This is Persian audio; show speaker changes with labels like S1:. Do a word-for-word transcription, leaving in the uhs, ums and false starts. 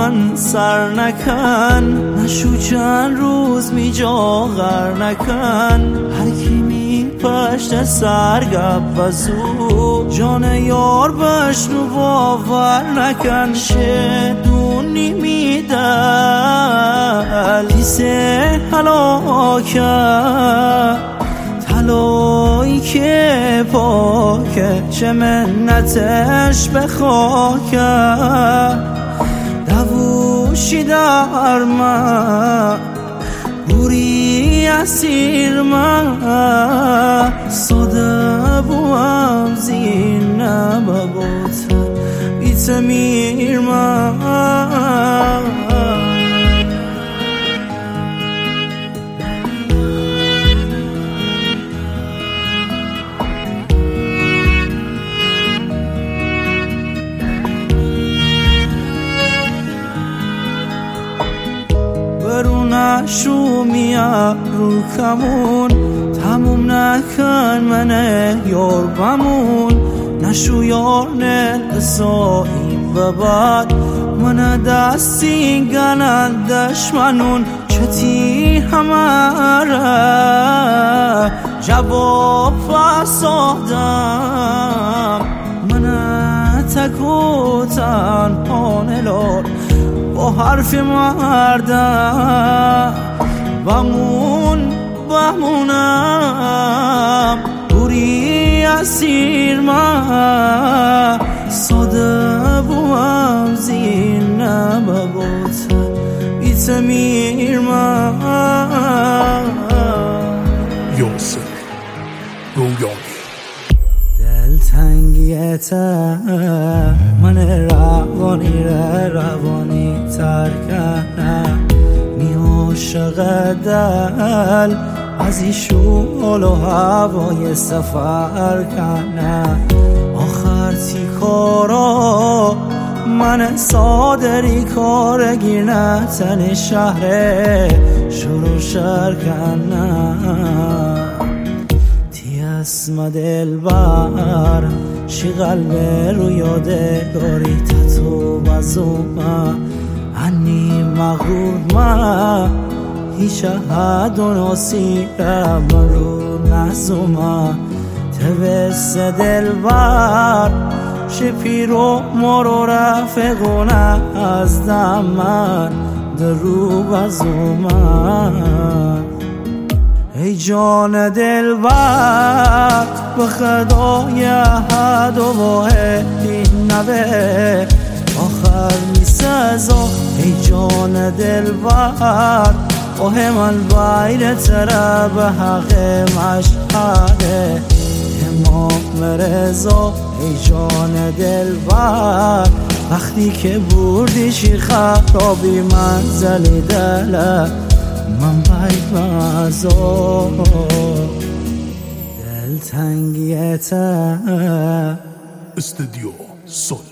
S1: من سر نکن، نشو چند روز می جا غر نکن. هر کی می پشت سر گپ بزو، جان یار بشنو باور نکن. شدونی می دل لیسه هلاکت، طلایی که پاکه چه منتش به خاکت. دووشی در من بوری اسیر من، ساده بوام زیر نبابوتن بیت میر من. برو نشو میاد رو کمون، تموم نکن من یار بمون. نشو یار نلقصاییم بباد، من دستی گنن دشمنون. چتی همه جواب فسادم، من تکو تنها نلار با حرف مردم. بمون بمونم بوری اسیر من، ساده بوام زیر نبابوتن بیت میر من.
S2: یاسر رویانی
S1: دلتنگیت من روانی را روانی تر کنم. می عاشق دل از این شغل و هوای سفر کنم. آخر تی کارا من صادری کارگیر نتن شهر شروع شر کنم. اسم دلبر شی قلب رو یادگاری تتو بزوما. انی مغرور ما هیچ حد و ناسیرم رو نزوما. توست دلبر شی پیرو مرو رفقونه از دمن درو بزوما. ای جان دلبر به خدای احد و واحدی نبه آخر می سزا. ای جان دلبر آه من بایر تره به حق مشهده امام رضا. ای جان دلبر وقتی که بردی شیر خرابی منزل دله من باید مزا.
S2: دلتنگیت
S1: استودیو صوت